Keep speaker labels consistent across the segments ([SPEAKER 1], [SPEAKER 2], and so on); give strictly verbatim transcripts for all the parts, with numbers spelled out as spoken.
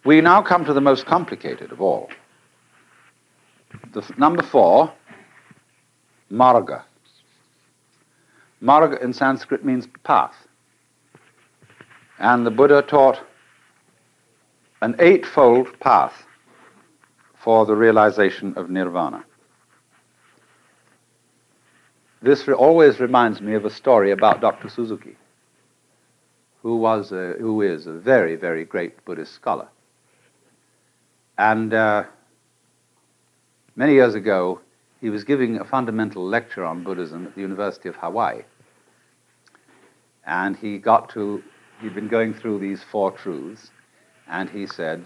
[SPEAKER 1] We now come to the most complicated of all. The f- number four, marga. Marga in Sanskrit means path. And the Buddha taught an eightfold path for the realization of nirvana. This re- always reminds me of a story about Doctor Suzuki, who was a, who is a very, very great Buddhist scholar. And uh, many years ago, he was giving a fundamental lecture on Buddhism at the University of Hawaii. And he got to, he'd been going through these four truths, and he said,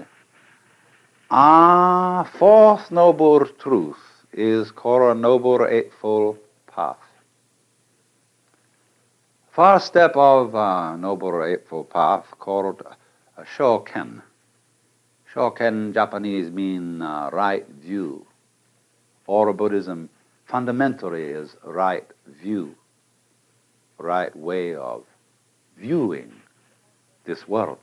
[SPEAKER 1] Ah, fourth noble truth is Kora noble eightfold path. First step of uh, noble eightfold path called uh, Shoken. Shoken Japanese mean uh, right view. For Buddhism, fundamentally is right view, right way of viewing this world.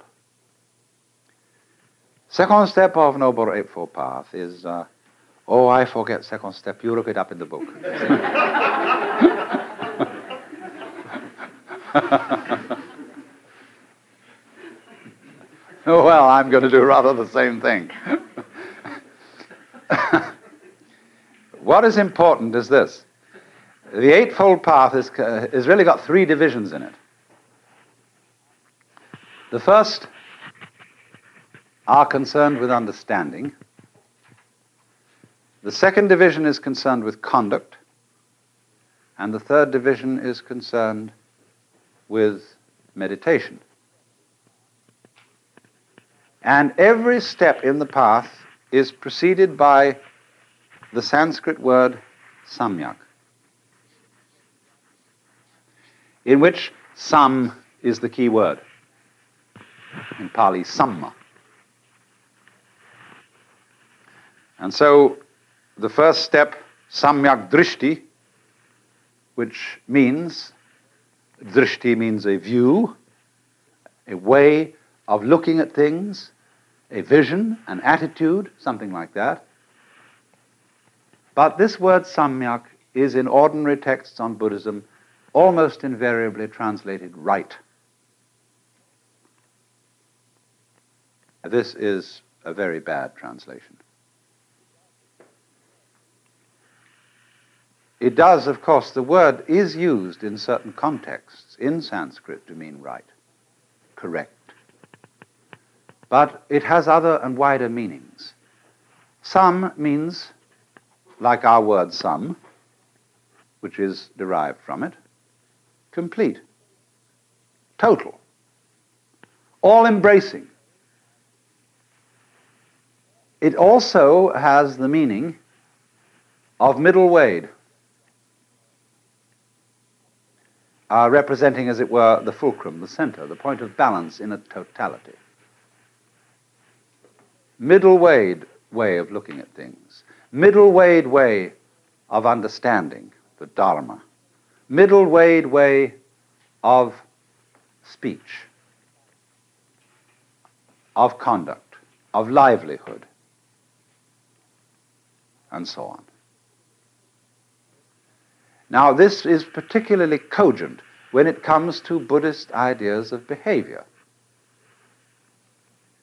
[SPEAKER 1] Second step of Noble Eightfold Path is, uh, oh, I forget second step. You look it up in the book. Well, I'm going to do rather the same thing. What is important is this. The Eightfold Path is, uh, has really got three divisions in it. The first are concerned with understanding. The second division is concerned with conduct. And the third division is concerned with meditation. And every step in the path is preceded by the Sanskrit word samyak, in which sam is the key word. In Pali, samma. And so the first step, samyak drishti, which means, drishti means a view, a way of looking at things, a vision, an attitude, something like that. But this word samyak is in ordinary texts on Buddhism almost invariably translated right. This is a very bad translation. It does, of course, the word is used in certain contexts in Sanskrit to mean right, correct. But it has other and wider meanings. Sam means, like our word some, which is derived from it, complete, total, all-embracing. It also has the meaning of middle way, uh, representing, as it were, the fulcrum, the center, the point of balance in a totality. Middle way way of looking at things. Middle way way of understanding the Dharma. Middle way way of speech, of conduct, of livelihood, and so on. Now, this is particularly cogent when it comes to Buddhist ideas of behavior.